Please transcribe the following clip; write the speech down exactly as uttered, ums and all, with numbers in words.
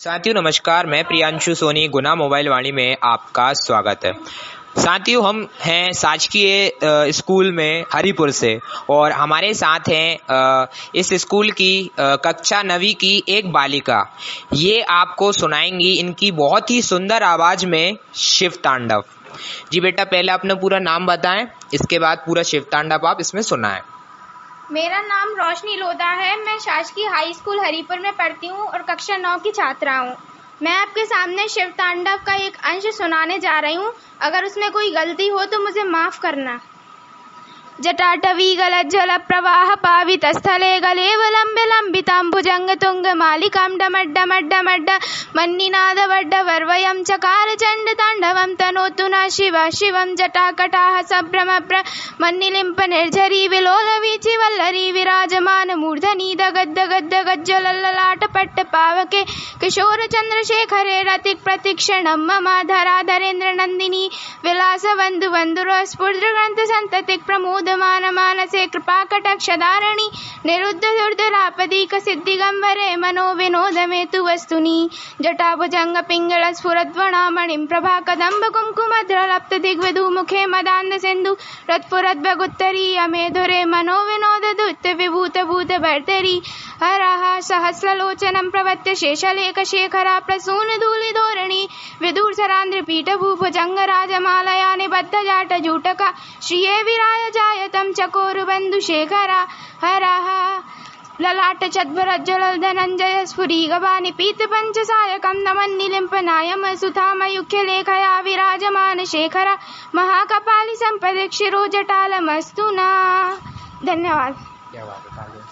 साथियों नमस्कार, मैं प्रियांशु सोनी गुना मोबाइल वाणी में आपका स्वागत है। साथियों हम हैं शासकीय स्कूल में हरिपुर से और हमारे साथ हैं इस स्कूल की कक्षा नवी की एक बालिका। ये आपको सुनाएंगी इनकी बहुत ही सुंदर आवाज में शिव तांडव। जी बेटा, पहले अपना पूरा नाम बताएं, इसके बाद पूरा शिव तांडव आप इसमें सुनाएं। मेरा नाम रोशनी लोधा है। मैं शासकीय हाई स्कूल हरिपुर में पढ़ती हूँ और कक्षा नौ की छात्रा हूँ। मैं आपके सामने शिव तांडव का एक अंश सुनाने जा रही हूँ। अगर उसमें कोई गलती हो तो मुझे माफ करना। जटाटवी गलज्जल प्रवाह पावित स्थले गलेव लंबे लंबितांबुजंग तुंग मालिकां डमड्डमड्डमड्ड मन्निनाद वड्ड वर्वयं चकार चंड तांडवं तनोतु न शिव शिवं जटाकटाह सभ्रमप्र मन्निलिंप निर्झरी विलोल वीचि वल्लरी विराजमान मूर्धनि दगद्द गद्द गज्जलल्ललाट पट्ट पावके किशोर चंद्रशेखरे रतिक प्रतिक्षणं मम धराधरेन्द्र नंदिनी विलास वंदु वंदुर स्फुर्द ग्रंथ संततिक प्रमोद मान मानसे कृपा कटाक्षधारिणी निरुद्ध दुर्धरापदीक सिद्धिगंवरे मनो विनोद में तु वस्तुनि जटाभुजंग पिंगल स्फुरद्वणामणिं प्रभा कदम्ब कुंकुमद्रलप्त दिग्विधु मुखे मदान्ध सिंधु रत्पुरद्भगुत्तरी अमेधुरे मनो विनोद दुत्त विभूत भूत भर्तरी हरः सहस्रलोचनं प्रवत्य शेषलेख शेखरा प्रसून धूलि धोरणी विदूर सरांद्र पीठ भूभुजंग राजमालया निबद्ध जाट जूटका श्रिये विराय जायतं चकोर बंधु शेखरा हरः ललाट चद्भरज्ज्वल धनंजय स्फुरी गवानि पीत पंच सायकं नमन् निलिम्पनायम सुधामयुख्य लेखया विराजमान शेखरा महाकपाली संपदिक्षिरो जटालमस्तु न। धन्यवाद।